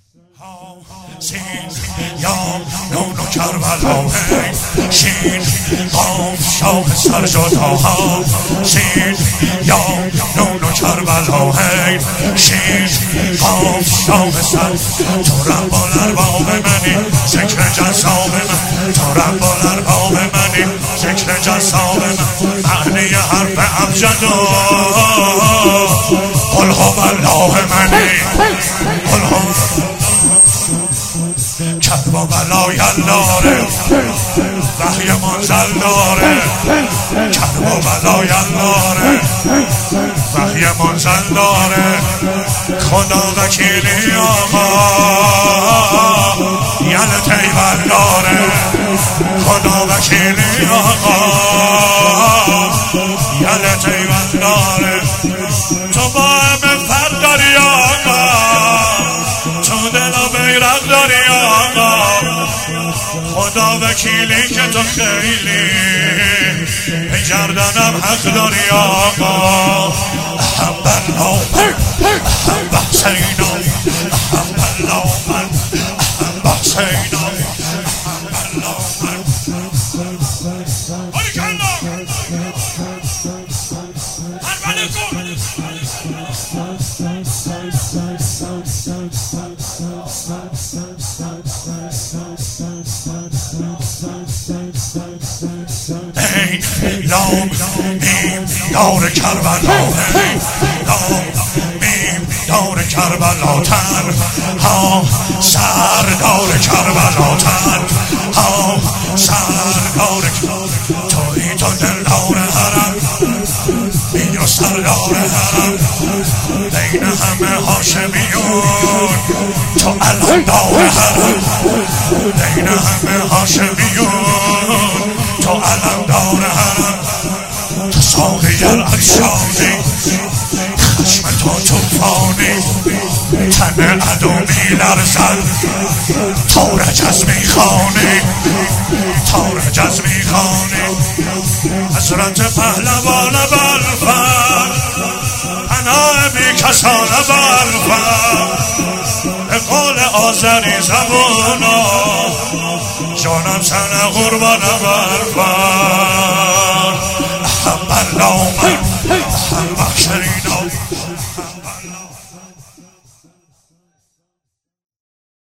سین یا نونو کربلا شین قام شاه سرجدا ها سین یا نونو کربلا شین قام شاه سر تو رب الارباب منی ذکر جذاب من تو رب الارباب منی ذکر جذاب من معنی حرف ابجد قل هو الله منی قل هو کرب و بلای اللاره وحی منزل داره کرب و بلای اللاره وحی منزل داره خدا وکیلی آقا یل تیبر داره خدا وکیلی آقا یل تیبر داره تو با همه فرد داری آقا تو دل و بیرق داری آقا خدا وکیلی که تو خیلی به گردنم حق داری آقا احب الله احب حسین احب الله من احب حسین احب الله من باری کلا حربانه کن لام میم دار کربلا لام میم دار کربلا تن ها سر دار کربلا تن ها سر دار توی تو دل دار حرم بی و سر دار حرم بین همه هاشمیون تو الان دار حرم بین همه هاشمیون تو علم دار حرم تو ساقی الاکشانی خشم تو توفانی تن عدو می لرزد تا رجز می خوانی تا رجز می خوانی حضرت پهلوان برفر پناه بی کسان برفر به قول آذری زبونا جانم سن قربان برفر احب الله من